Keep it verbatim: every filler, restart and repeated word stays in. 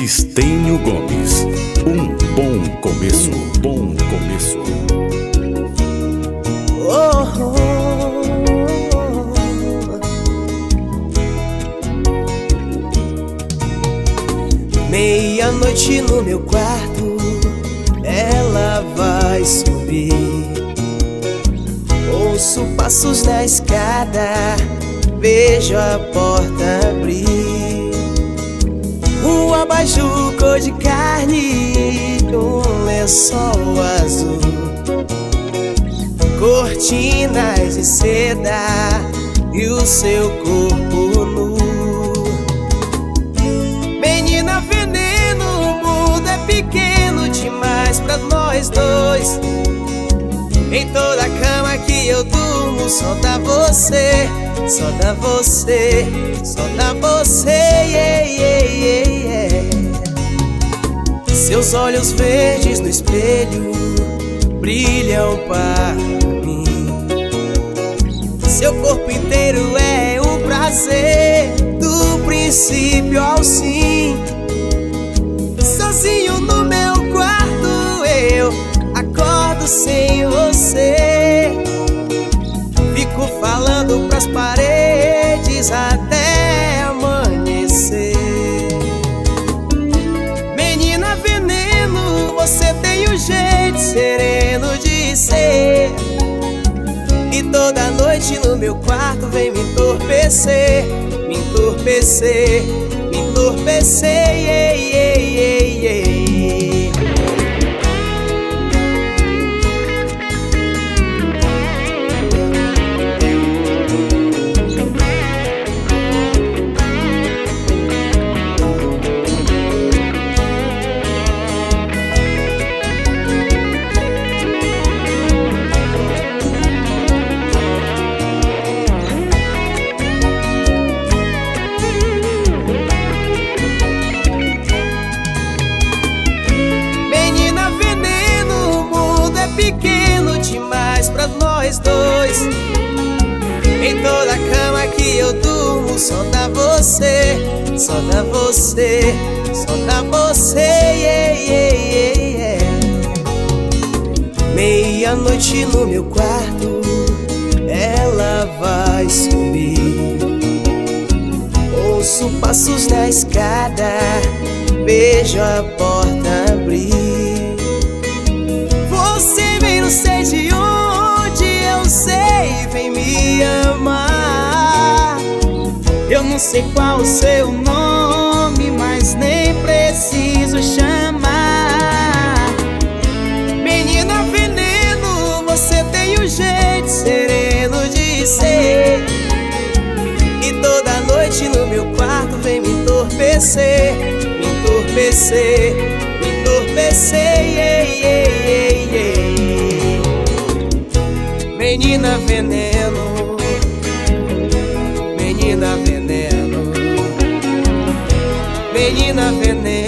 Estênio Gomes, um bom começo, um bom começo. Oh, oh, oh. Meia-noite no meu quarto, ela vai subir. Ouço passos na escada, vejo a porta abrir. Um abajur cor de carne, um lençol azul, cortinas de seda e o seu corpo nu. Menina veneno, o mundo é pequeno demais pra nós dois. Em toda a cama que eu durmo, só dá você, só dá você, só dá você, yeah, yeah, yeah, yeah. Seus olhos verdes no espelho brilham para mim. Seu corpo inteiro é um prazer, do princípio ao fim. Sozinho no meu quarto eu acordo sem você. Fico falando pras paredes até amanhecer. Menina veneno, você tem um jeito sereno de ser. E toda noite no meu quarto vem me entorpecer, me entorpecer, me entorpecer, yeah, yeah, yeah, yeah. Pequeno demais pra nós dois. Em toda a cama que eu durmo, só dá você, só dá você, só dá você, yeah, yeah, yeah, yeah. Meia-noite no meu quarto, ela vai subir. Ouço passos na escada, vejo a porta abrir. Você vem, não sei de onde, eu sei, vem me amar. Eu não sei qual o seu nome, mas nem preciso chamar. Menina veneno, você tem um jeito sereno de ser. E toda noite no meu quarto vem me entorpecer, me entorpecer, me entorpecer, yeah, yeah, yeah, yeah. Menina veneno, menina veneno, menina veneno.